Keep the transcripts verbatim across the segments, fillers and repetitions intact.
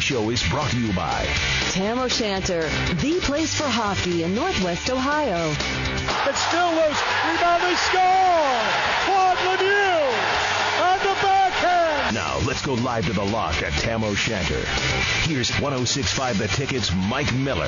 Show is brought to you by Tam O'Shanter, the place for hockey in Northwest Ohio. It's still loose. Rebound, they score! Claude Lemieux on the backhand! Now, let's go live to the lock at Tam O'Shanter. Here's one oh six point five The Ticket's Mike Miller.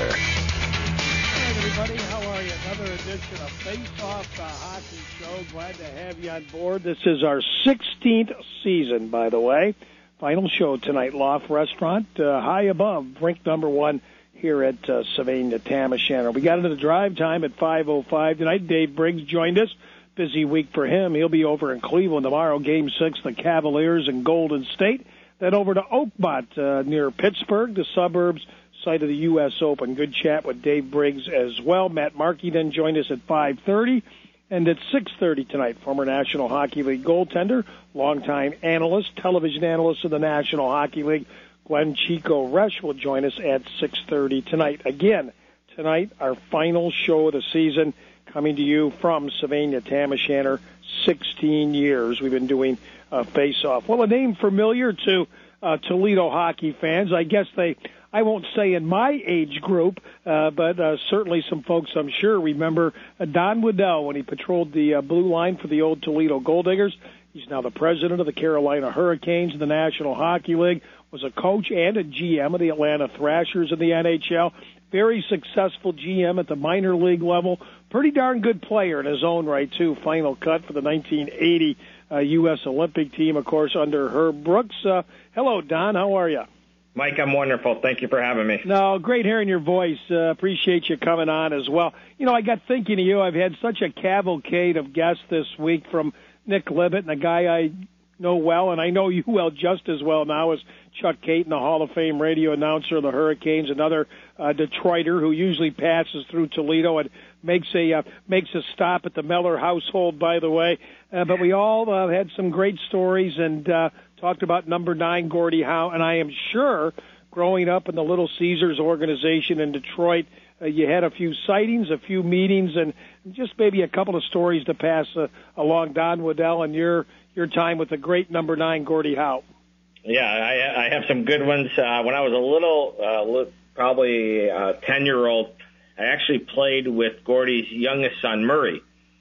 Hey, everybody. How are you? Another edition of Face Off, the hockey show. Glad to have you on board. This is our sixteenth season, by the way. Final show tonight, Loft Restaurant, uh, high above, rink number one here at uh, Sylvania, Tam O'Shanter. We got into the drive time at five oh five tonight. Dave Briggs joined us. Busy week for him. He'll be over in Cleveland tomorrow, Game six, the Cavaliers and Golden State. Then over to Oakmont uh, near Pittsburgh, the suburbs, site of the U S Open. Good chat with Dave Briggs as well. Matt Markey then joined us at five thirty. And at six thirty tonight, former National Hockey League goaltender, longtime analyst, television analyst of the National Hockey League, Glenn Chico Resch will join us at six thirty tonight. Again, tonight, our final show of the season, coming to you from Sylvania, Tam O'Shanter, sixteen years we've been doing uh, Face-Off. Well, a name familiar to uh, Toledo hockey fans. I guess they, I won't say in my age group, uh, but uh, certainly some folks I'm sure remember uh, Don Waddell when he patrolled the uh, blue line for the old Toledo Gold Diggers. He's now the president of the Carolina Hurricanes in the National Hockey League, was a coach and a G M of the Atlanta Thrashers in the N H L. Very successful G M at the minor league level. Pretty darn good player in his own right, too. Final cut for the nineteen eighty uh, U S Olympic team, of course, under Herb Brooks. Uh, hello, Don. How are you? Mike, I'm wonderful. Thank you for having me. No, great hearing your voice. Uh, appreciate you coming on as well. You know, I got thinking of you. I've had such a cavalcade of guests this week, from Nick Libet, and a guy I know well, and I know you well just as well now, as Chuck Caton, the Hall of Fame radio announcer of the Hurricanes, another uh, Detroiter who usually passes through Toledo and makes a uh, makes a stop at the Meller household, by the way. Uh, but we all uh, had some great stories and uh, talked about number nine, Gordie Howe, and I am sure growing up in the Little Caesars organization in Detroit, uh, you had a few sightings, a few meetings, and just maybe a couple of stories to pass uh, along Don Waddell and your your time with the great number nine, Gordie Howe. Yeah, I, I have some good ones. Uh, when I was a little, uh, li- probably a ten-year-old, I actually played with Gordie's youngest son, Murray.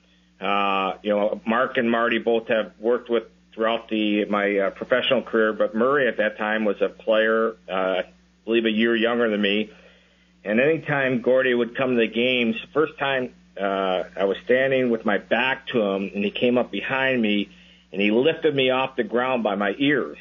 Uh, you know, Mark and Marty both have worked with throughout the my uh, professional career, but Murray at that time was a player, uh, I believe a year younger than me. And anytime Gordie would come to the games, the first time uh, I was standing with my back to him, and he came up behind me, and he lifted me off the ground by my ears.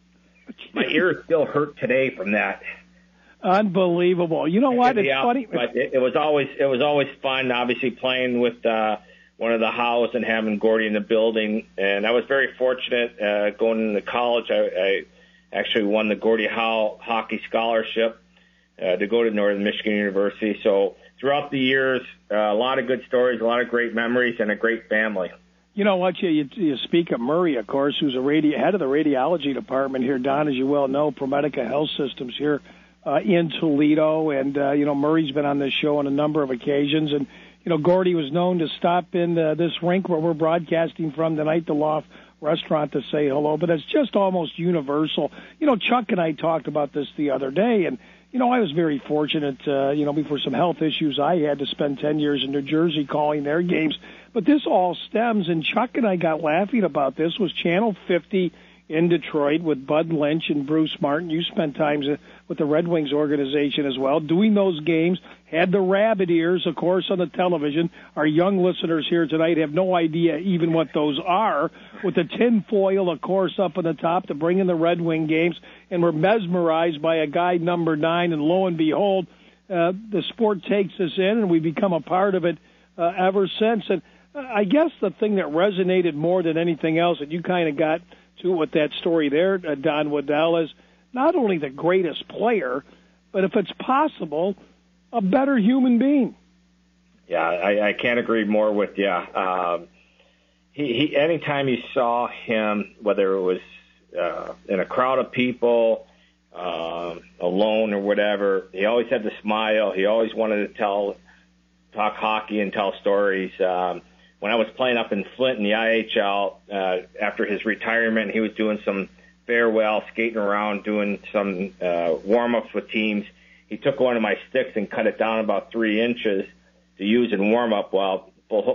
My ears still hurt today from that. Unbelievable. You know what? It's yeah, funny. But it, it was always it was always fun, obviously, playing with uh, one of the Howes and having Gordie in the building. And I was very fortunate uh, going into college. I, I actually won the Gordie Howe Hockey Scholarship uh, to go to Northern Michigan University. So throughout the years, uh, a lot of good stories, a lot of great memories, and a great family. You know what? You, you, you speak of Murray, of course, who's a radi- head of the radiology department here, Don, as you well know, ProMedica Health Systems here uh, in Toledo. And, uh, you know, Murray's been on this show on a number of occasions. And, you know, Gordie was known to stop in uh, this rink where we're broadcasting from tonight, the Loft Restaurant, to say hello. But it's just almost universal. You know, Chuck and I talked about this the other day, and, you know, I was very fortunate, uh, you know, before some health issues I had to spend ten years in New Jersey calling their games. But this all stems, and Chuck and I got laughing about this, was Channel fifty in Detroit with Bud Lynch and Bruce Martin. You spent time with the Red Wings organization as well, doing those games, had the rabbit ears, of course, on the television. Our young listeners here tonight have no idea even what those are, with the tin foil, of course, up on the top to bring in the Red Wing games, and we're mesmerized by a guy number nine, and lo and behold, uh, the sport takes us in, and we become a part of it uh, ever since. And I guess the thing that resonated more than anything else, and you kind of got to with that story there, uh, Don Waddell, is not only the greatest player, but if it's possible, a better human being. Yeah, I, I can't agree more with you. Um, he, he, anytime you saw him, whether it was uh, in a crowd of people, um, alone or whatever, he always had the smile. He always wanted to tell, talk hockey and tell stories. Um, when I was playing up in Flint in the I H L, uh, after his retirement, he was doing some Fairwell, skating around, doing some uh, warm-ups with teams. He took one of my sticks and cut it down about three inches to use in warm-up. Well,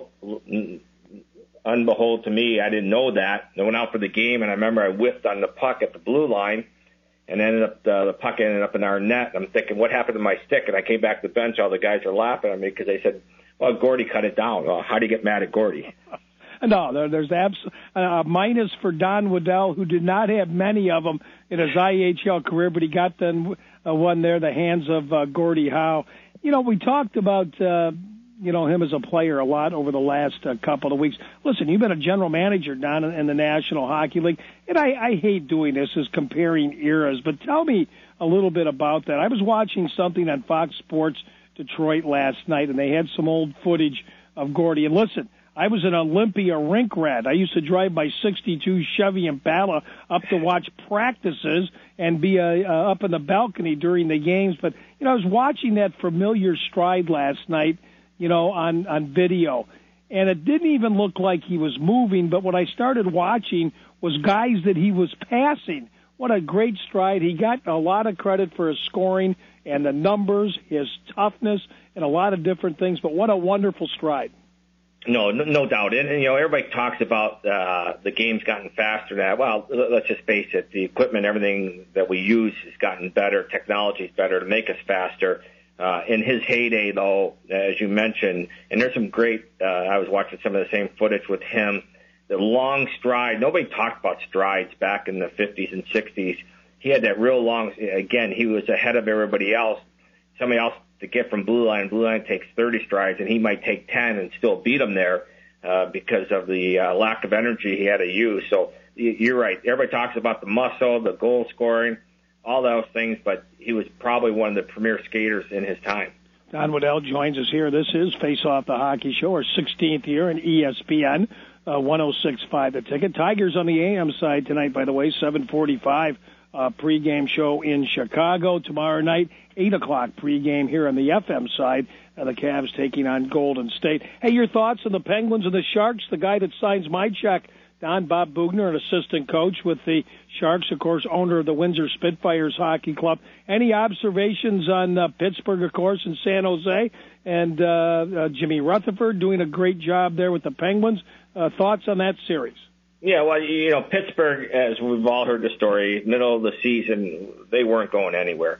unbehold to me, I didn't know that. I went out for the game, and I remember I whiffed on the puck at the blue line, and ended up uh, the puck ended up in our net. I'm thinking, what happened to my stick? And I came back to the bench. All the guys are laughing at me because they said, well, Gordy cut it down. Well, how do you get mad at Gordy? No, there, there's abs- uh, a minus for Don Waddell, who did not have many of them in his I H L career, but he got the uh, one there, the hands of uh, Gordie Howe. You know, we talked about, uh, you know, him as a player a lot over the last uh, couple of weeks. Listen, you've been a general manager down in, in the National Hockey League, and I, I hate doing this, is comparing eras, but tell me a little bit about that. I was watching something on Fox Sports Detroit last night, and they had some old footage of Gordie. And listen, I was an Olympia rink rat. I used to drive my sixty-two Chevy Impala up to watch practices and be uh, uh, up in the balcony during the games. But, you know, I was watching that familiar stride last night, you know, on, on video. And it didn't even look like he was moving, but what I started watching was guys that he was passing. What a great stride. He got a lot of credit for his scoring and the numbers, his toughness, and a lot of different things. But what a wonderful stride. No, no, no doubt. And, and, you know, everybody talks about uh, the game's gotten faster now. Well, let's just face it. The equipment, everything that we use has gotten better. Technology's better to make us faster. Uh, in his heyday, though, as you mentioned, and there's some great, uh, I was watching some of the same footage with him, the long stride. Nobody talked about strides back in the fifties and sixties. He had that real long, again, he was ahead of everybody else. Somebody else to get from blue line, blue line takes thirty strides, and he might take ten and still beat him there uh, because of the uh, lack of energy he had to use. So you're right. Everybody talks about the muscle, the goal scoring, all those things, but he was probably one of the premier skaters in his time. Don Waddell joins us here. This is Face Off the Hockey Show, our sixteenth year in E S P N, uh, one oh six point five The Ticket. Tigers on the A M side tonight, by the way, seven forty-five uh, pregame show in Chicago. Tomorrow night, eight o'clock pregame here on the F M side. Uh, the Cavs taking on Golden State. Hey, your thoughts on the Penguins and the Sharks? The guy that signs my check, Don Bob Bugner, an assistant coach with the Sharks, of course, owner of the Windsor Spitfires Hockey Club. Any observations on uh, Pittsburgh, of course, and San Jose? And uh, uh, Jimmy Rutherford doing a great job there with the Penguins. Uh, thoughts on that series? Yeah, well, you know, Pittsburgh, as we've all heard the story, middle of the season, they weren't going anywhere.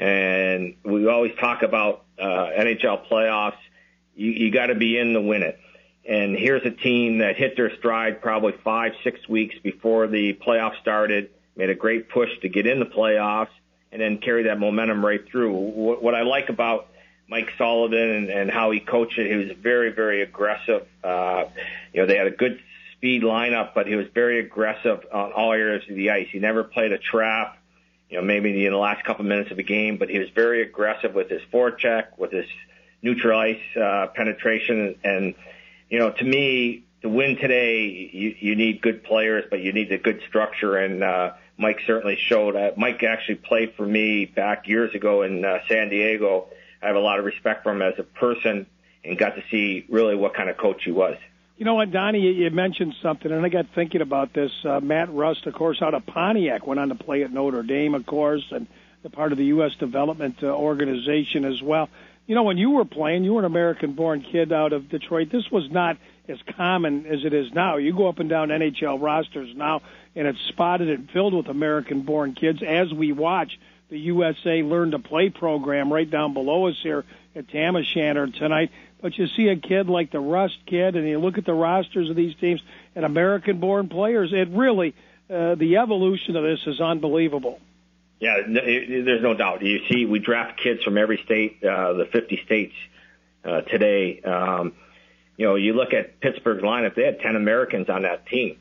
And we always talk about uh, N H L playoffs. You, you got to be in to win it. And here's a team that hit their stride probably five, six weeks before the playoffs started, made a great push to get in the playoffs, and then carry that momentum right through. What, what I like about Mike Sullivan and, and how he coached it, he was very, very aggressive. Uh, you know, they had a good speed lineup, but he was very aggressive on all areas of the ice. He never played a trap, you know, maybe in the last couple of minutes of the game, but he was very aggressive with his forecheck, with his neutral ice uh, penetration. And, you know, to me, to win today, you, you need good players, but you need a good structure. And uh, Mike certainly showed that. Mike actually played for me back years ago in uh, San Diego. I have a lot of respect for him as a person and got to see really what kind of coach he was. You know what, Donnie, you mentioned something, and I got thinking about this. Uh, Matt Rust, of course, out of Pontiac, went on to play at Notre Dame, of course, and the part of the U S development uh, organization as well. You know, when you were playing, you were an American-born kid out of Detroit. This was not as common as it is now. You go up and down N H L rosters now, and it's spotted and filled with American-born kids as we watch the U S A Learn to Play program right down below us here at Tam O'Shanter tonight. But you see a kid like the Rust kid, and you look at the rosters of these teams and American-born players. It really, uh, the evolution of this is unbelievable. Yeah, there's no doubt. You see, we draft kids from every state, uh, the fifty states uh, today. Um, you know, you look at Pittsburgh's lineup; they had ten Americans on that team.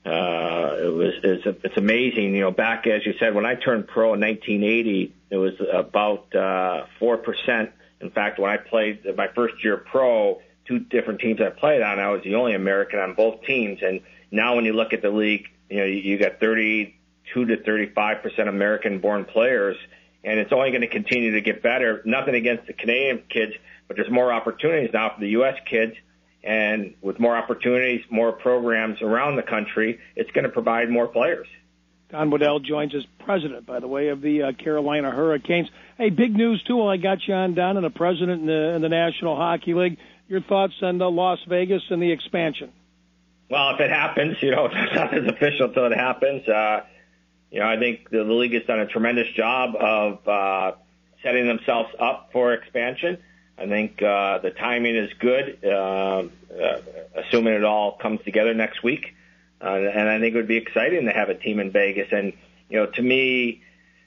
Uh, it was it's, it's amazing. You know, back as you said, when I turned pro in nineteen eighty, it was about uh, four percent. In fact, when I played my first year pro, two different teams I played on, I was the only American on both teams. And now, when you look at the league, you know, you, you got thirty-two to thirty-five percent American-born players, and it's only going to continue to get better. Nothing against the Canadian kids, but there's more opportunities now for the U S kids. And with more opportunities, more programs around the country, it's going to provide more players. Don Waddell joins us, president, by the way, of the uh, Carolina Hurricanes. Hey, big news, too, while I got you on, Don, and the president in the, in the National Hockey League. Your thoughts on uh, Las Vegas and the expansion? Well, if it happens, you know, it's not as official until it happens. Uh, you know, I think the, the league has done a tremendous job of uh, setting themselves up for expansion. I think uh, the timing is good, uh, uh, assuming it all comes together next week. Uh, and I think it would be exciting to have a team in Vegas. And, you know, to me,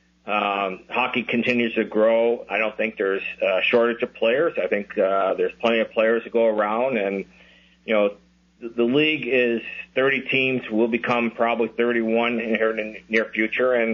um, hockey continues to grow. I don't think there's a shortage of players. I think uh, there's plenty of players to go around. And, you know, the, the league is thirty teams, will become probably thirty-one here in the near future. And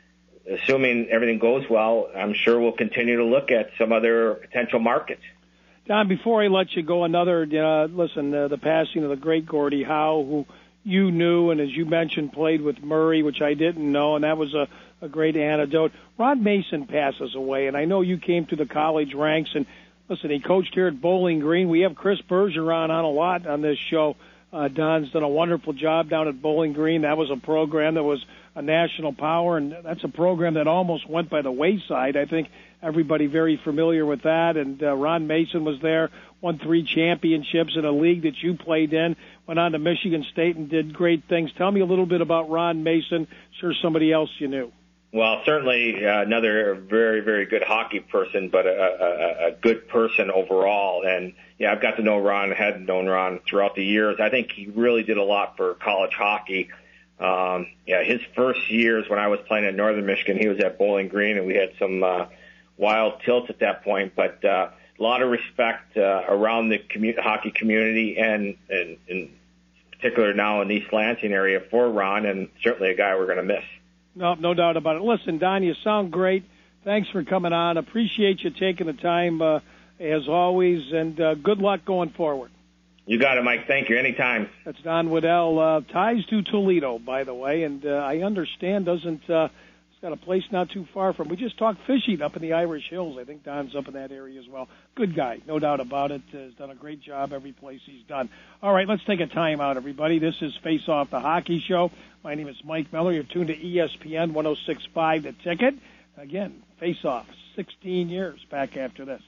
assuming everything goes well, I'm sure we'll continue to look at some other potential markets. Don, before I let you go, another, uh, listen, uh, the passing of the great Gordie Howe, who you knew, and as you mentioned, played with Murray, which I didn't know, and that was a, a great anecdote. Ron Mason passes away, and I know you came through the college ranks, and listen, he coached here at Bowling Green. We have Chris Bergeron on a lot on this show. Uh, Don's done a wonderful job down at Bowling Green. That was a program that was a national power, and that's a program that almost went by the wayside. I think everybody very familiar with that, and uh, Ron Mason was there, won three championships in a league that you played in, went on to Michigan State and did great things. Tell me a little bit about Ron Mason. Sure, somebody else you knew. Well, certainly uh, another very, very good hockey person, but a, a, a good person overall. And, yeah, I've got to know Ron, had known Ron throughout the years. I think he really did a lot for college hockey. Um, yeah, his first years when I was playing at Northern Michigan, he was at Bowling Green, and we had some uh, wild tilts at that point. But uh, a lot of respect uh, around the commu- hockey community and, and in particular now in the East Lansing area for Ron, and certainly a guy we're going to miss. No, no doubt about it. Listen, Don, you sound great. Thanks for coming on. Appreciate you taking the time, uh, as always, and uh, good luck going forward. You got it, Mike. Thank you. Anytime. That's Don Waddell. Uh, ties to Toledo, by the way, and uh, I understand doesn't uh, he's got a place not too far from. We just talked fishing up in the Irish Hills. I think Don's up in that area as well. Good guy, no doubt about it. Uh, has done a great job every place he's done. All right, let's take a time out, everybody. This is Face Off, the hockey show. My name is Mike Miller. You're tuned to E S P N one oh six point five The Ticket. Again, Face Off, sixteen years back after this.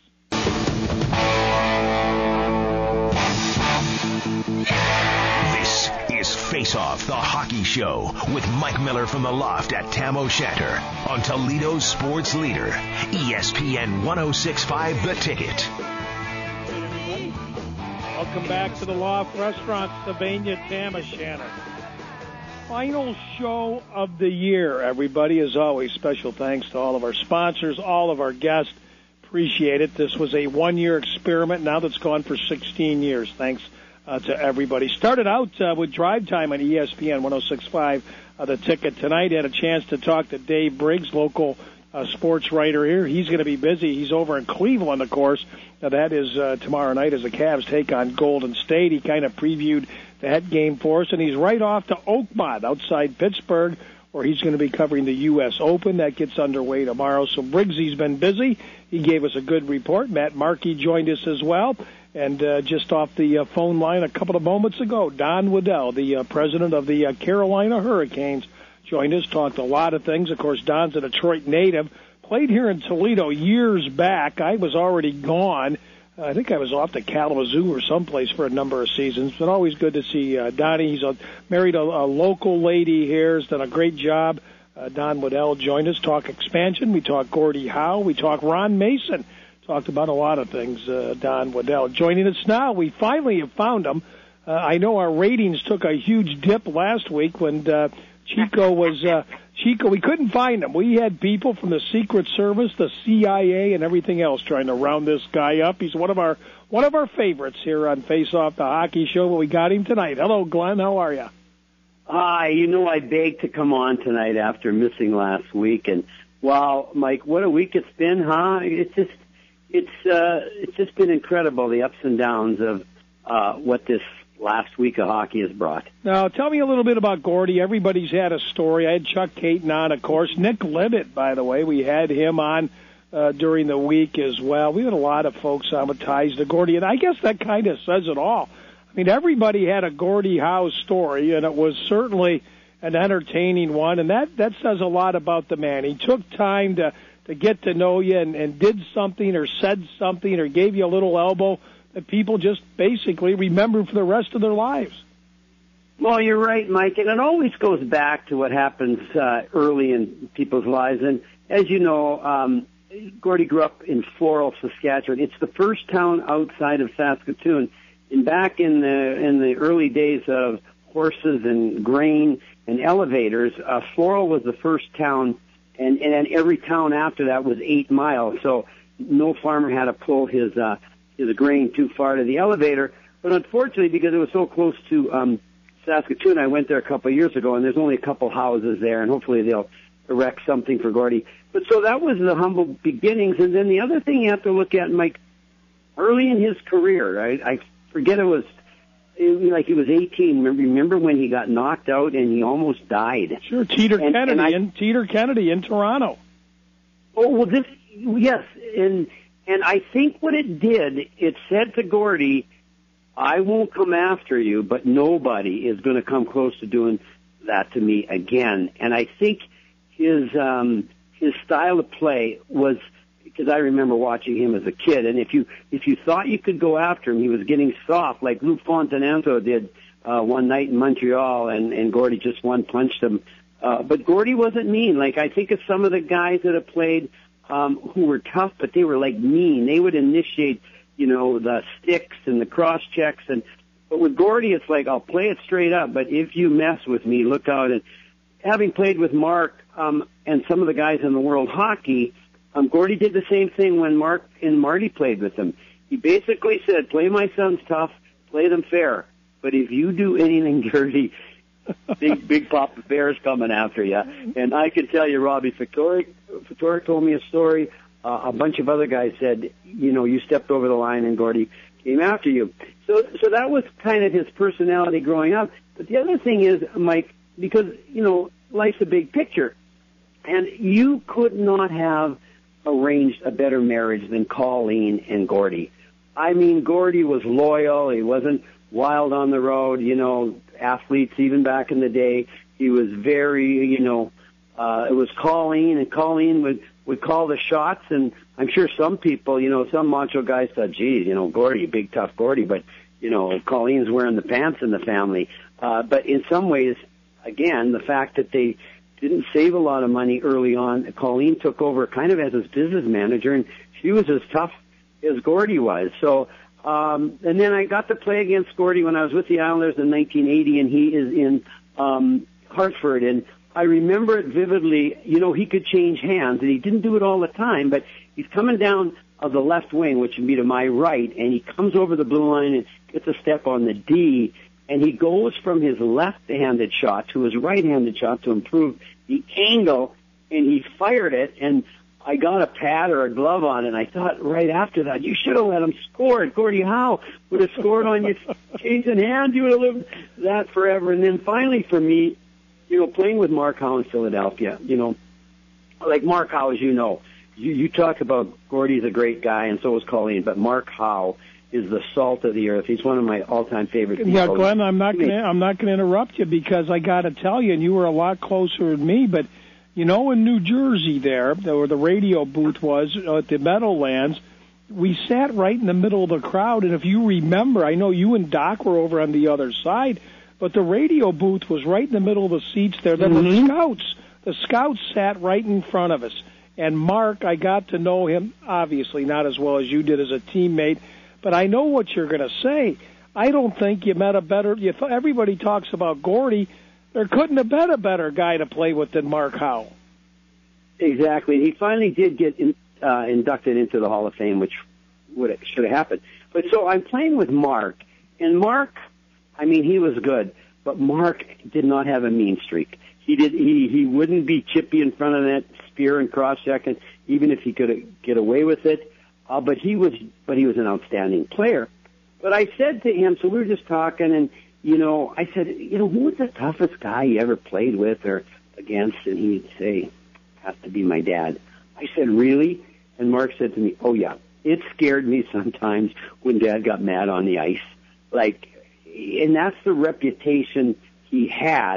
This is Face Off, the hockey show with Mike Miller from the Loft at Tam O'Shanter on Toledo's sports leader, E S P N one oh six point five The Ticket. Hey, everybody. Welcome back to the Loft Restaurant, Sylvania, Tam O'Shanter. Final show of the year, everybody. As always, special thanks to all of our sponsors, all of our guests. Appreciate it. This was a one-year experiment now that's gone for sixteen years. Thanks uh, to everybody. Started out uh, with Drive Time on E S P N one oh six point five uh, The Ticket tonight. Had a chance to talk to Dave Briggs, local uh, sports writer here. He's going to be busy. He's over in Cleveland, of course. Now, that is uh, tomorrow night as the Cavs take on Golden State. He kind of previewed that game for us, and he's right off to Oakmont outside Pittsburgh, where he's going to be covering the U S Open. That gets underway tomorrow. So Briggsy's been busy. He gave us a good report. Matt Markey joined us as well. And uh, just off the uh, phone line a couple of moments ago, Don Waddell, the uh, president of the uh, Carolina Hurricanes, joined us, talked a lot of things. Of course, Don's a Detroit native, played here in Toledo years back. I was already gone. I think I was off to Kalamazoo or someplace for a number of seasons, but always good to see uh, Donnie. He's a, married a, a local lady here, has done a great job. Uh, Don Waddell joined us, talk expansion. We talk Gordie Howe. We talk Ron Mason. Talked about a lot of things, uh, Don Waddell. Joining us now, we finally have found him. Uh, I know our ratings took a huge dip last week when uh, Chico was... Uh, Chico, we couldn't find him. We had people from the Secret Service, the C I A, and everything else trying to round this guy up. He's one of our one of our favorites here on Face Off, the hockey show, but we got him tonight. Hello, Glenn. How are you? Hi. You know, I begged to come on tonight after missing last week, and wow, Mike, what a week it's been, huh? It's just, it's, uh, it's just been incredible, the ups and downs of uh, what this last week of hockey has brought. Now, tell me a little bit about Gordie. Everybody's had a story. I had Chuck Caton on, of course. Nick Libet, by the way, we had him on uh, during the week as well. We had a lot of folks on with ties to Gordie, and I guess that kind of says it all. I mean, everybody had a Gordie Howe story, and it was certainly an entertaining one, and that, that says a lot about the man. He took time to, to get to know you and, and did something or said something or gave you a little elbow that people just basically remember for the rest of their lives. Well, you're right, Mike, and it always goes back to what happens uh, early in people's lives. And as you know, um, Gordie grew up in Floral, Saskatchewan. It's the first town outside of Saskatoon. And back in the in the early days of horses and grain and elevators, uh, Floral was the first town, and, and then every town after that was eight miles. So no farmer had to pull his uh, his grain too far to the elevator. But unfortunately, because it was so close to um, Saskatoon, I went there a couple of years ago, and there's only a couple houses there, and hopefully they'll erect something for Gordie. But so that was the humble beginnings. And then the other thing you have to look at, Mike, early in his career, right? I forget it was it was like he was eighteen. Remember, remember when he got knocked out and he almost died? Sure, Teeter and, Kennedy and I, in Teeter Kennedy in Toronto. Oh well, this yes, and and I think what it did, it said to Gordie, I won't come after you, but nobody is going to come close to doing that to me again. And I think his um, his style of play was, because I remember watching him as a kid, and if you if you thought you could go after him, he was getting soft, like Lou Fontananto did uh, one night in Montreal, and, and Gordie just one punched him. Uh, but Gordie wasn't mean. Like, I think of some of the guys that have played um, who were tough, but they were like mean. They would initiate, you know, the sticks and the cross checks, and but with Gordie, it's like, I'll play it straight up, but if you mess with me, look out. And having played with Mark um, and some of the guys in the World Hockey, um, Gordie did the same thing when Mark and Marty played with him. He basically said, play my sons tough, play them fair, but if you do anything dirty, big big Papa Bear's coming after you. And I can tell you, Robbie Ftorek, Ftorek told me a story. Uh, a bunch of other guys said, you know, you stepped over the line and Gordie came after you. So, so that was kind of his personality growing up. But the other thing is, Mike, because, you know, life's a big picture, and you could not have arranged a better marriage than Colleen and Gordie. I mean, Gordie was loyal. He wasn't wild on the road, you know, athletes even back in the day. He was very, you know, uh, it was Colleen, and Colleen would, would call the shots, and I'm sure some people, you know, some macho guys thought, geez, you know, Gordie, big tough Gordie, but, you know, Colleen's wearing the pants in the family. Uh, but in some ways, again, the fact that they didn't save a lot of money early on, Colleen took over kind of as his business manager, and she was as tough as Gordie was. So, um, and then I got to play against Gordie when I was with the Islanders in nineteen eighty, and he is in um, Hartford, and I remember it vividly. You know, he could change hands, and he didn't do it all the time, but he's coming down of the left wing, which would be to my right, and he comes over the blue line and gets a step on the D, and he goes from his left-handed shot to his right-handed shot to improve the angle, and he fired it, and I got a pad or a glove on it, and I thought right after that, you should have let him score it. Gordie Howe would have scored on you, changing hands, you would have lived that forever. And then finally for me, you know, playing with Mark Howe in Philadelphia, you know, like Mark Howe, as you know, you, you talk about Gordie's a great guy, and so is Colleen, but Mark Howe is the salt of the earth. He's one of my all-time favorite people. Yeah, Glenn, I'm not going to I'm not going to interrupt you, because I got to tell you, and you were a lot closer than me, but you know, in New Jersey there, where the radio booth was at the Meadowlands, we sat right in the middle of the crowd, and if you remember, I know you and Doc were over on the other side, but the radio booth was right in the middle of the seats there. Then mm-hmm. the scouts, the scouts sat right in front of us. And Mark, I got to know him, obviously not as well as you did as a teammate, but I know what you're going to say. I don't think you met a better, you th- everybody talks about Gordie. There couldn't have been a better guy to play with than Mark Howe. Exactly. He finally did get in, uh, inducted into the Hall of Fame, which would should have happened. But so I'm playing with Mark, and Mark, I mean, he was good, but Mark did not have a mean streak. He did. He he wouldn't be chippy in front of that spear and cross checking, even if he could get away with it. Uh, but he was, but he was an outstanding player. But I said to him, so we were just talking, and you know, I said, you know, who was the toughest guy you ever played with or against? And he'd say, has to be my dad. I said, really? And Mark said to me, oh yeah, it scared me sometimes when Dad got mad on the ice. Like, and that's the reputation he had.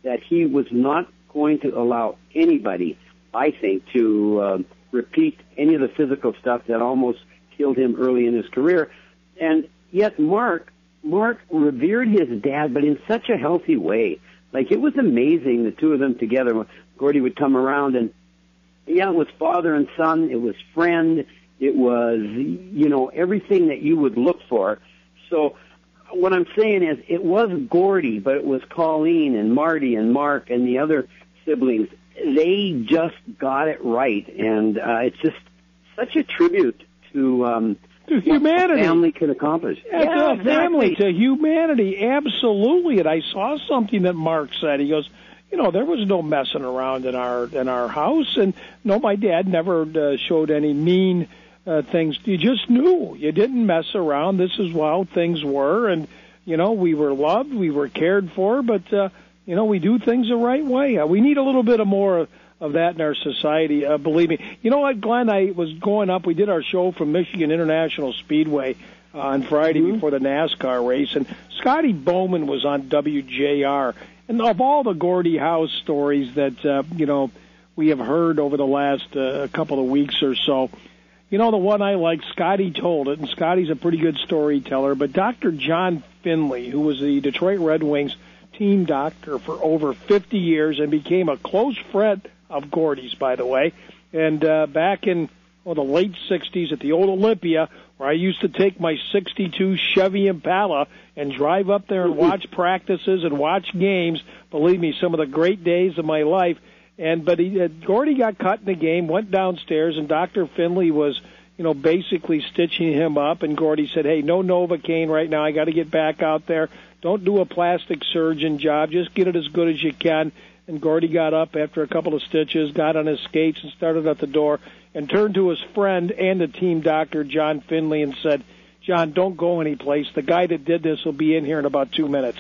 that he was not going to allow anybody, I think, to uh, repeat any of the physical stuff that almost killed him early in his career. And yet Mark, Mark revered his dad, but in such a healthy way. Like, it was amazing, the two of them together. Gordy would come around, and, yeah, it was father and son. It was friend. It was, you know, everything that you would look for. So what I'm saying is it was Gordy, but it was Colleen and Marty and Mark and the other siblings. They just got it right, and uh, it's just such a tribute to um, to humanity. What a family can accomplish. Yeah, yeah to a exactly. family, to humanity, absolutely. And I saw something that Mark said. He goes, you know, there was no messing around in our in our house, and no, my dad never uh, showed any mean uh, things. You just knew. You didn't mess around. This is how things were, and you know, we were loved, we were cared for, but uh, you know, we do things the right way. Uh, we need a little bit of more of that in our society. Uh, believe me. You know what, Glenn? I was going up. We did our show from Michigan International Speedway uh, on Friday mm-hmm. before the NASCAR race, and Scotty Bowman was on W J R. And of all the Gordie Howe stories that uh, you know we have heard over the last uh, couple of weeks or so, you know, the one I like, Scotty told it, and Scotty's a pretty good storyteller. But Doctor John Finley, who was the Detroit Red Wings team doctor for over fifty years and became a close friend of Gordie's, by the way, and uh, back in well, the late sixties at the old Olympia, where I used to take my sixty-two Chevy Impala and drive up there and watch practices and watch games. Believe me, some of the great days of my life. And but he, uh, Gordie got cut in the game, went downstairs, and Doctor Finley was, you know, basically stitching him up. And Gordie said, "Hey, no Novocaine right now. I got to get back out there. Don't do a plastic surgeon job. Just get it as good as you can." And Gordie got up after a couple of stitches, got on his skates, and started at the door, and turned to his friend and the team doctor, John Finley, and said, "John, don't go anyplace. The guy that did this will be in here in about two minutes."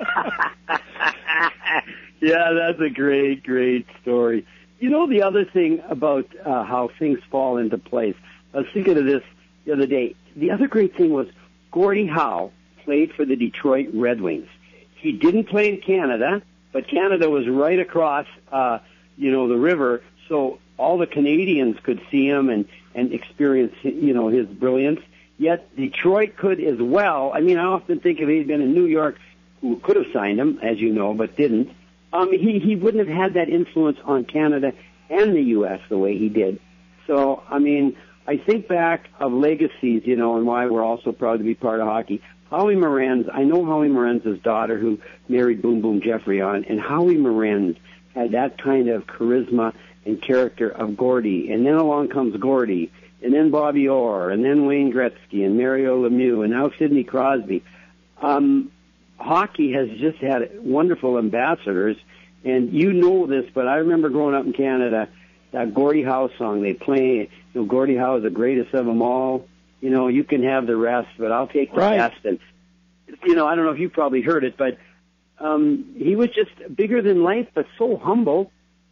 Yeah, that's a great, great story. You know, the other thing about uh, how things fall into place, I was thinking of this the other day. The other great thing was Gordie Howe played for the Detroit Red Wings. He didn't play in Canada, but Canada was right across, uh, you know, the river, so all the Canadians could see him and, and experience, you know, his brilliance. Yet Detroit could as well. I mean, I often think if he'd been in New York, who could have signed him, as you know, but didn't, um, he, he wouldn't have had that influence on Canada and the U S the way he did. So, I mean, I think back of legacies, you know, and why we're also proud to be part of hockey. Howie Morenz, I know Howie Morenz's daughter who married Boom Boom Jeffrey on, and Howie Morenz had that kind of charisma and character of Gordie. And then along comes Gordie, and then Bobby Orr, and then Wayne Gretzky, and Mario Lemieux, and now Sidney Crosby. Um, hockey has just had wonderful ambassadors, and you know this, but I remember growing up in Canada, that Gordie Howe song they play, you know, Gordie Howe is the greatest of them all. You know, you can have the rest, but I'll take the right. best. And, you know, I don't know if you've probably heard it, but um, he was just bigger than life, but so humble.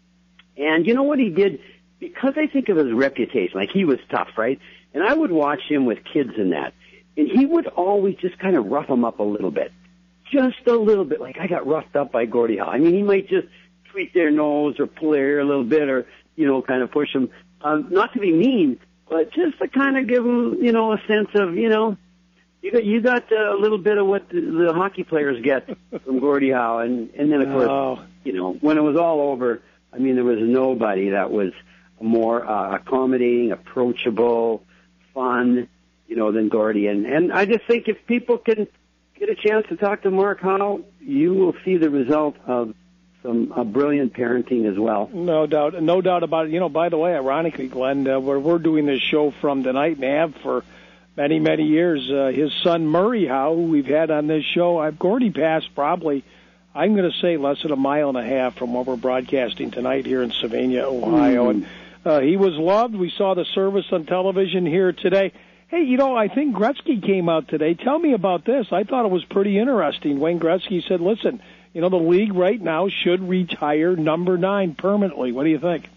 And you know what he did? Because I think of his reputation, like he was tough, right? And I would watch him with kids and that. And he would always just kind of rough them up a little bit. Just a little bit, like I got roughed up by Gordie Howe. I mean, he might just tweak their nose or pull their hair a little bit or, you know, kind of push them. Um, not to be mean, but just to kind of give them, you know, a sense of, you know, you got you got a little bit of what the, the hockey players get from Gordie Howe. And, and then, of course, oh. you know, when it was all over, I mean, there was nobody that was more uh, accommodating, approachable, fun, you know, than Gordie. And, and I just think if people can get a chance to talk to Mark Howe, you will see the result of some uh, brilliant parenting as well. No doubt, no doubt about it. You know, by the way, ironically, Glenn, uh, we're, we're doing this show from tonight and have for many, many years. Uh, his son, Murray Howe, who we've had on this show, I've Gordie passed probably, I'm going to say, less than a mile and a half from where we're broadcasting tonight here in Sylvania, Ohio. Mm. And uh, he was loved. We saw the service on television here today. Hey, you know, I think Gretzky came out today. Tell me about this. I thought it was pretty interesting. Wayne Gretzky said, listen, you know, the league right now should retire number nine permanently. What do you think?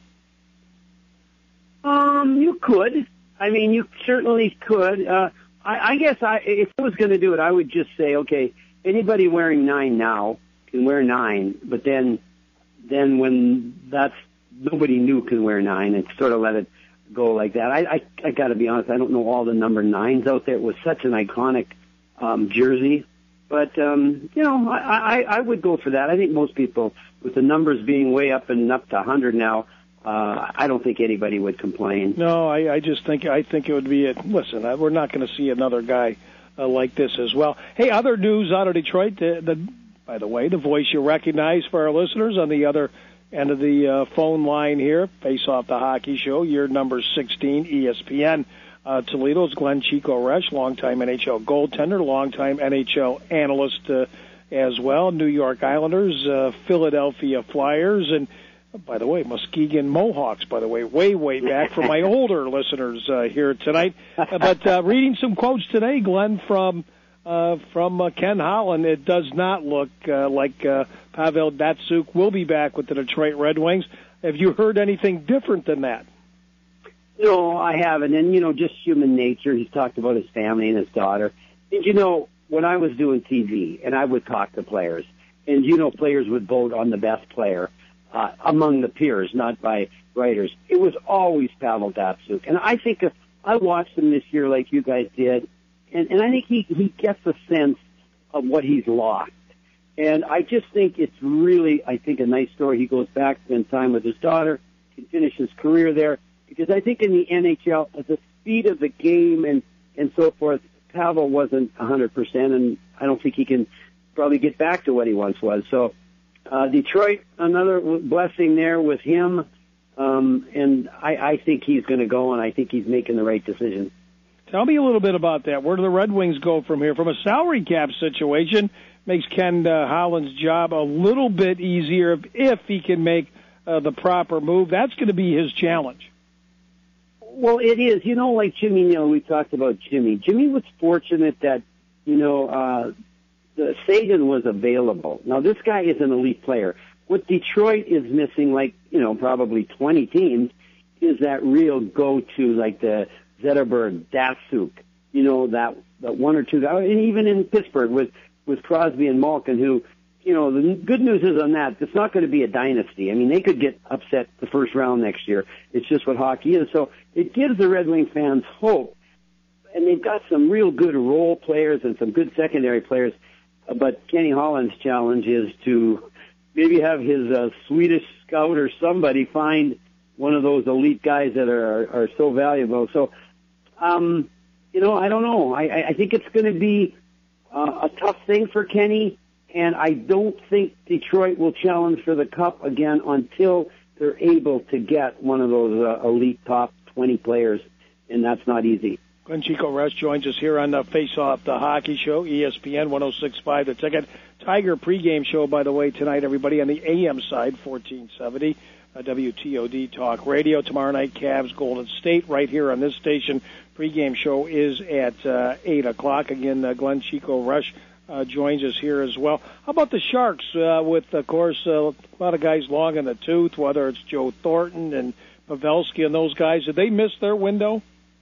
Um, you could. I mean, you certainly could. Uh, I, I guess I, if I was going to do it, I would just say, okay, anybody wearing nine now can wear nine, but then then when that's nobody new can wear nine, and sort of let it go like that. I I, I got to be honest, I don't know all the number nines out there. It was such an iconic um, jersey, but um, you know, I, I I would go for that. I think most people, with the numbers being way up and up to one hundred now, uh, I don't think anybody would complain. No, I, I just think I think it would be it. Listen, I, we're not going to see another guy uh, like this as well. Hey, other news out of Detroit. The, the by the way, the voice you recognize for our listeners on the other end of the uh, phone line here, Face Off the Hockey Show, year number sixteen, E S P N. Uh, Toledo's Glenn Chico Resch, longtime N H L goaltender, longtime N H L analyst uh, as well. New York Islanders, uh, Philadelphia Flyers, and uh, by the way, Muskegon Mohawks, by the way, way, way back for my older listeners uh, here tonight. Uh, but uh, reading some quotes today, Glenn, from uh, from uh, Ken Holland, it does not look uh, like uh, Pavel Datsyuk will be back with the Detroit Red Wings. Have you heard anything different than that? No, I haven't. And, you know, just human nature. He's talked about his family and his daughter. And, you know, when I was doing T V and I would talk to players, and, you know, players would vote on the best player uh, among the peers, not by writers, it was always Pavel Datsyuk. And I think uh, I watched him this year like you guys did, and, and I think he, he gets a sense of what he's lost. And I just think it's really, I think, a nice story. He goes back, spend time with his daughter, can finish his career there. Because I think in the N H L, at the speed of the game and, and so forth, Pavel wasn't one hundred percent, and I don't think he can probably get back to what he once was. So uh, Detroit, another blessing there with him, um, and I, I think he's going to go, and I think he's making the right decision. Tell me a little bit about that. Where do the Red Wings go from here? From a salary cap situation, makes Ken uh, Holland's job a little bit easier if, if he can make uh, the proper move. That's going to be his challenge. Well, it is. You know, like Jimmy Neal, we talked about Jimmy. Jimmy was fortunate that, you know, uh, the Sagan was available. Now, this guy is an elite player. What Detroit is missing, like, you know, probably twenty teams, is that real go-to, like the Zetterberg, Datsyuk, you know, that, that one or two guys, and even in Pittsburgh with, with Crosby and Malkin, who, you know, the good news is on that, it's not going to be a dynasty. I mean, they could get upset the first round next year. It's just what hockey is. So it gives the Red Wing fans hope. And they've got some real good role players and some good secondary players. But Kenny Holland's challenge is to maybe have his uh, Swedish scout or somebody find one of those elite guys that are, are so valuable. So, um, you know, I don't know. I, I think it's going to be uh, a tough thing for Kenny. And I don't think Detroit will challenge for the Cup again until they're able to get one of those uh, elite top twenty players, and that's not easy. Glenn Chico Resch joins us here on the Face Off the Hockey Show, E S P N one oh six point five. The Ticket. Tiger pregame show, by the way, tonight, everybody, on the A M side, fourteen seventy, uh, W T O D Talk Radio. Tomorrow night, Cavs, Golden State, right here on this station. Pregame show is at uh, eight o'clock. Again, uh, Glenn Chico Resch Uh, joins us here as well. How about the Sharks uh, with, of course, uh, a lot of guys long in the tooth, whether it's Joe Thornton and Pavelski and those guys? Did they miss their window?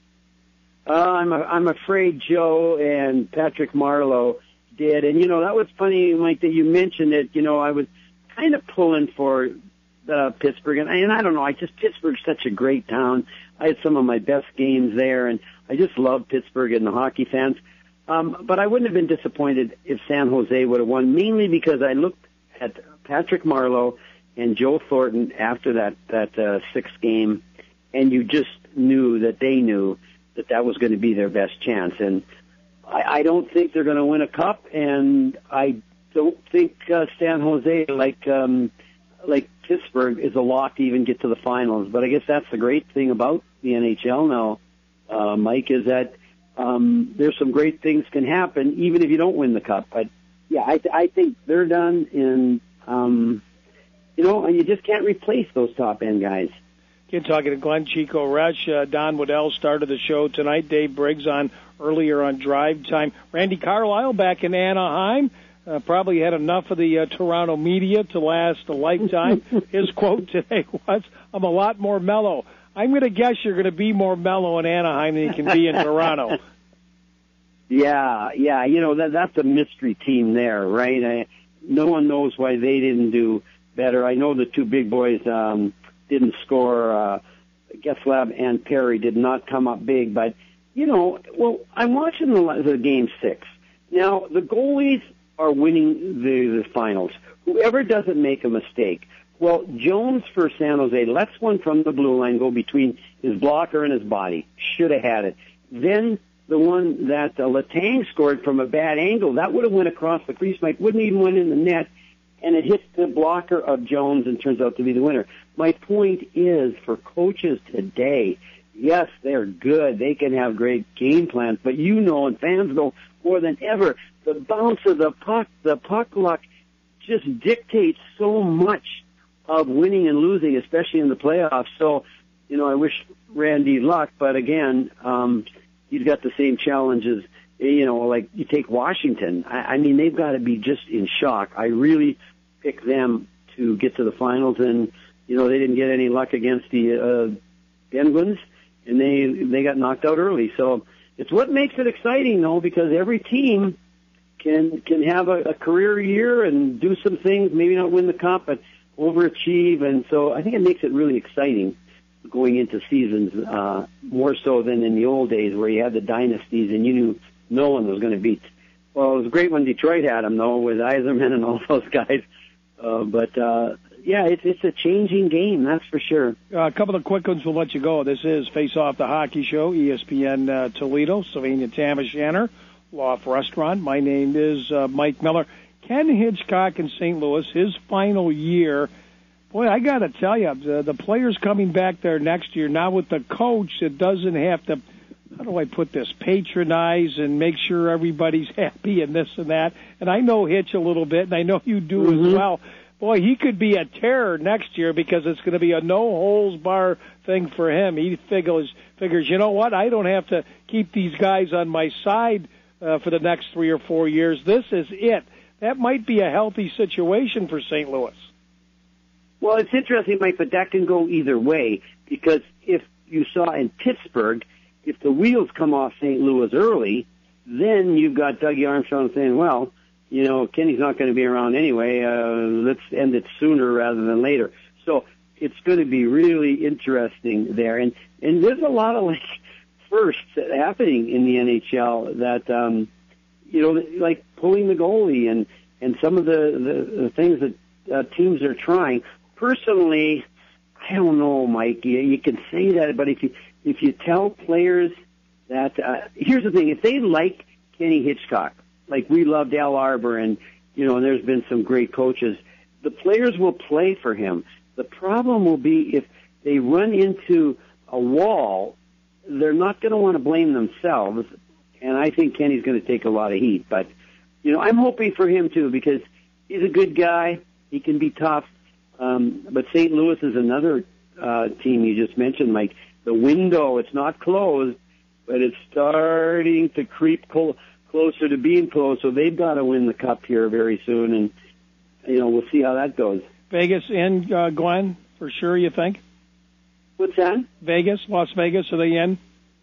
Uh, I'm, a, I'm afraid Joe and Patrick Marleau did. And, you know, that was funny, Mike, that you mentioned it. You know, I was kind of pulling for uh, Pittsburgh. And, and I don't know, I just Pittsburgh's such a great town. I had some of my best games there, and I just love Pittsburgh and the hockey fans. Um, but I wouldn't have been disappointed if San Jose would have won, mainly because I looked at Patrick Marleau and Joe Thornton after that, that uh, sixth game, and you just knew that they knew that that was going to be their best chance. And I, I don't think they're going to win a cup, and I don't think uh, San Jose, like um, like Pittsburgh, is a lock to even get to the finals. But I guess that's the great thing about the N H L now, uh, Mike, is that Um, there's some great things can happen even if you don't win the cup. But yeah, I, I think they're done, and um, you know, and you just can't replace those top end guys. Again, talking to Glenn Chico Resch, uh, Don Waddell started the show tonight. Dave Briggs on earlier on Drive Time. Randy Carlyle back in Anaheim. Uh, probably had enough of the uh, Toronto media to last a lifetime. His quote today was, "I'm a lot more mellow." I'm going to guess you're going to be more mellow in Anaheim than you can be in Toronto. Yeah, yeah, you know, that that's a mystery team there, right? I, no one knows why they didn't do better. I know the two big boys um, didn't score. Uh, Getzlab and Perry did not come up big, but, you know, well, I'm watching the, the game six. Now, the goalies are winning the, the finals. Whoever doesn't make a mistake. Well, Jones for San Jose lets one from the blue line go between his blocker and his body. Should have had it. Then the one that uh, Letang scored from a bad angle, that would have went across the crease. Mike wouldn't even went in the net, and it hits the blocker of Jones and turns out to be the winner. My point is, for coaches today, yes, they're good. They can have great game plans, but you know, and fans know more than ever, the bounce of the puck, the puck luck just dictates so much of winning and losing, especially in the playoffs. So, you know, I wish Randy luck, but again, um, he's got the same challenges. You know, like you take Washington. I, I mean, they've got to be just in shock. I really pick them to get to the finals, and you know, they didn't get any luck against the uh, Penguins, and they they got knocked out early. So it's what makes it exciting, though, because every team can can have a, a career year and do some things, maybe not win the cup, but overachieve. And so I think it makes it really exciting going into seasons, uh, more so than in the old days where you had the dynasties and you knew no one was going to beat. Well, it was great when Detroit had them, though, with Yzerman and all those guys. Uh, but, uh, yeah, it's, it's a changing game, that's for sure. Uh, a couple of quick ones, we'll let you go. This is Face Off the Hockey Show, E S P N uh, Toledo, Sylvania Tamashanter, Loft Restaurant. My name is uh, Mike Miller. Ken Hitchcock in Saint Louis, his final year. Boy, I got to tell you, the, the players coming back there next year, now with the coach that doesn't have to, how do I put this, patronize and make sure everybody's happy and this and that. And I know Hitch a little bit, and I know you do mm-hmm. as well. Boy, he could be a terror next year because it's going to be a no-holds-bar thing for him. He figures, figures, you know what, I don't have to keep these guys on my side uh, for the next three or four years. This is it. That might be a healthy situation for Saint Louis. Well, it's interesting, Mike, but that can go either way, because if you saw in Pittsburgh, if the wheels come off Saint Louis early, then you've got Dougie Armstrong saying, well, you know, Kenny's not going to be around anyway, uh, let's end it sooner rather than later. So it's going to be really interesting there. And, and there's a lot of, like, firsts happening in the N H L that, um, you know, like pulling the goalie and, and some of the, the, the things that uh, teams are trying. Personally, I don't know, Mike. You, you can say that, but if you if you tell players that, uh, here's the thing: if they like Kenny Hitchcock, like we loved Al Arbor, and you know, and there's been some great coaches, the players will play for him. The problem will be if they run into a wall, they're not going to want to blame themselves, and I think Kenny's going to take a lot of heat. But you know, I'm hoping for him too because he's a good guy. He can be tough. Um, but Saint Louis is another uh, team you just mentioned, Mike. The window, it's not closed, but it's starting to creep clo- closer to being closed, so they've got to win the cup here very soon, and, you know, we'll see how that goes. Vegas in, uh, Glenn, for sure, you think? What's that? Vegas, Las Vegas, are they in?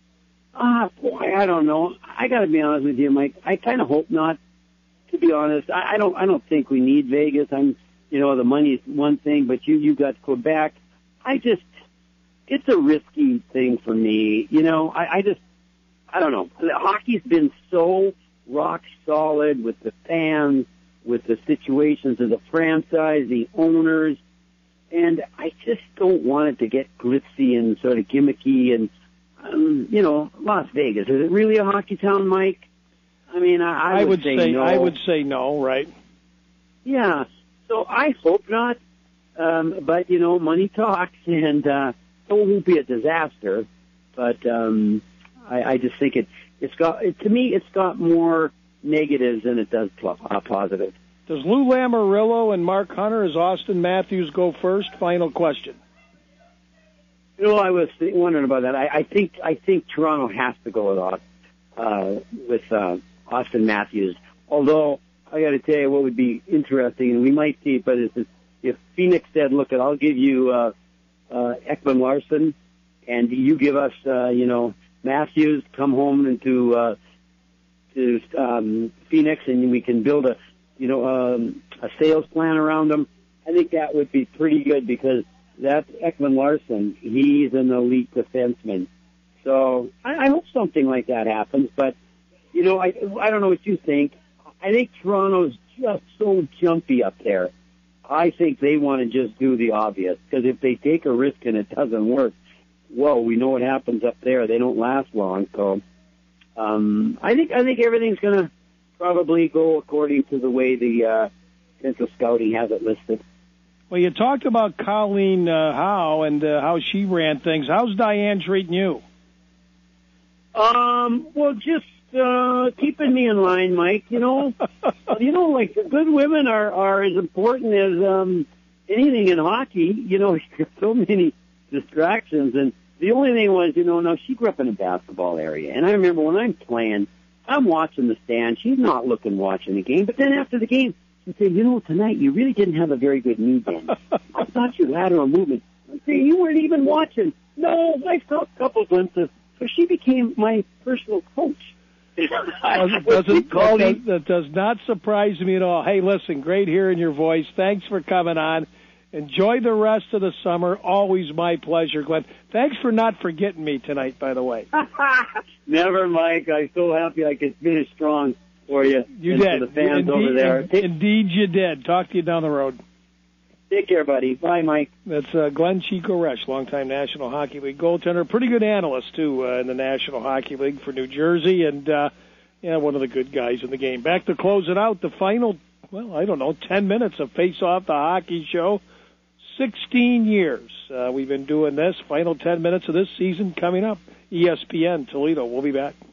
Ah, boy, I don't know. I got to be honest with you, Mike. I kind of hope not, to be honest. I, I don't I don't think we need Vegas. I'm You know, the money is one thing, but you, you got Quebec. I just, it's a risky thing for me. You know, I, I just, I don't know. Hockey's been so rock solid with the fans, with the situations of the franchise, the owners, and I just don't want it to get glitzy and sort of gimmicky and, um, you know, Las Vegas. Is it really a hockey town, Mike? I mean, I, I, I would, would say, say no. I would say no, right? Yeah. So I hope not, um, but, you know, money talks, and uh, it won't be a disaster, but um, I, I just think it, it's got, it, to me, it's got more negatives than it does pl- uh, positive. Does Lou Lamoriello and Mark Hunter, as Austin Matthews go first? Final question. You know, I was wondering about that. I, I think I think Toronto has to go with, uh, with uh, Austin Matthews, although I got to tell you what would be interesting, and we might see it, but it's if Phoenix said, look, I'll give you uh, uh, Ekman Larsson, and you give us, uh, you know, Matthews, come home into uh, to um, Phoenix, and we can build a, you know, um, a sales plan around him, I think that would be pretty good because that's Ekman Larson. He's an elite defenseman. So I, I hope something like that happens. But, you know, I, I don't know what you think. I think Toronto's just so jumpy up there. I think they want to just do the obvious because if they take a risk and it doesn't work, whoa, we know what happens up there. They don't last long. So um, I think I think everything's going to probably go according to the way the uh, Central Scouting has it listed. Well, you talked about Colleen uh, Howe and uh, how she ran things. How's Diane treating you? Um, well, just uh, keeping me in line, Mike. You know, you know, like good women are are as important as um, anything in hockey. You know, there's so many distractions, and the only thing was, you know, now she grew up in a basketball area, and I remember when I'm playing, I'm watching the stand. She's not looking, watching the game, but then after the game, she'd say, you know, tonight you really didn't have a very good knee bend. I thought your lateral movement. I'd say, you weren't even watching. No, I saw a couple glimpses. So she became my personal coach. Doesn't, doesn't, that, does, that does not surprise me at all. Hey, listen, great hearing your voice. Thanks for coming on. Enjoy the rest of the summer. Always my pleasure, Glenn. Thanks for not forgetting me tonight, by the way. Never, Mike. I'm so happy I could finish strong for you. You and did. For the fans indeed, over there. In, indeed, you did. Talk to you down the road. Take care, buddy. Bye, Mike. That's uh, Glenn Chico-Resch, longtime National Hockey League goaltender. Pretty good analyst, too, uh, in the National Hockey League for New Jersey, and uh, yeah, one of the good guys in the game. Back to close it out, the final, well, I don't know, ten minutes of Face Off, the hockey show. sixteen years uh, we've been doing this. Final ten minutes of this season coming up. E S P N, Toledo. We'll be back.